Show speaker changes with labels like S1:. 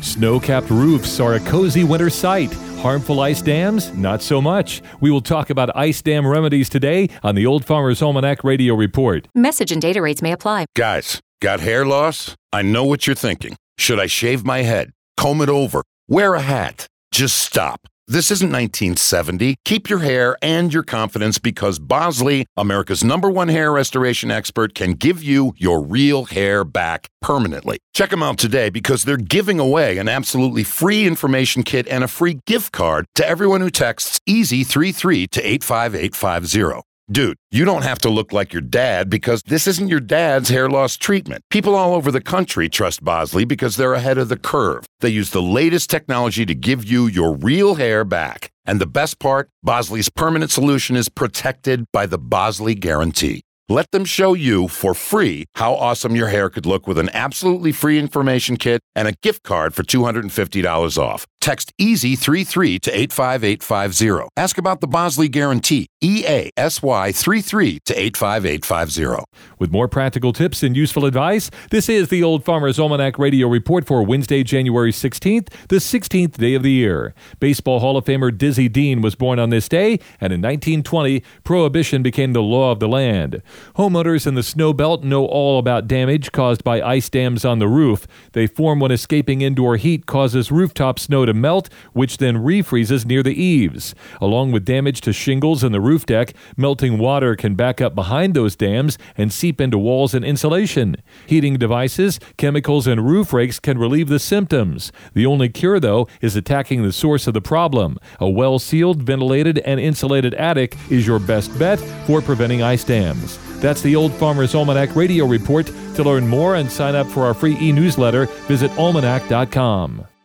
S1: Snow-capped roofs are a cozy winter sight. Harmful ice dams? Not so much. We will talk about ice dam remedies today on the Old Farmer's Almanac Radio Report.
S2: Message and data rates may apply.
S3: Guys, got hair loss? I know what you're thinking. Should I shave my head? Comb it over? Wear a hat? Just stop. This isn't 1970. Keep your hair and your confidence because Bosley, America's #1 hair restoration expert, can give you your real hair back permanently. Check them out today because they're giving away an absolutely free information kit and a free gift card to everyone who texts EASY33 to 85850. Dude, you don't have to look like your dad because this isn't your dad's hair loss treatment. People all over the country trust Bosley because they're ahead of the curve. They use the latest technology to give you your real hair back. And the best part, Bosley's permanent solution is protected by the Bosley Guarantee. Let them show you for free how awesome your hair could look with an absolutely free information kit and a gift card for $250 off. Text EASY33 to 85850. Ask about the Bosley Guarantee. EASY33 to 85850.
S1: With more practical tips and useful advice, this is the Old Farmer's Almanac Radio Report for Wednesday, January 16th, the 16th day of the year. Baseball Hall of Famer Dizzy Dean was born on this day, and in 1920, Prohibition became the law of the land. Homeowners in the snow belt know all about damage caused by ice dams on the roof. They form when escaping indoor heat causes rooftop snow to melt, which then refreezes near the eaves. Along with damage to shingles and the roof deck, melting water can back up behind those dams and seep into walls and insulation. Heating devices, chemicals, and roof rakes can relieve the symptoms. The only cure, though, is attacking the source of the problem. A well-sealed, ventilated, and insulated attic is your best bet for preventing ice dams. That's the Old Farmer's Almanac Radio Report. To learn more and sign up for our free e-newsletter, visit almanac.com.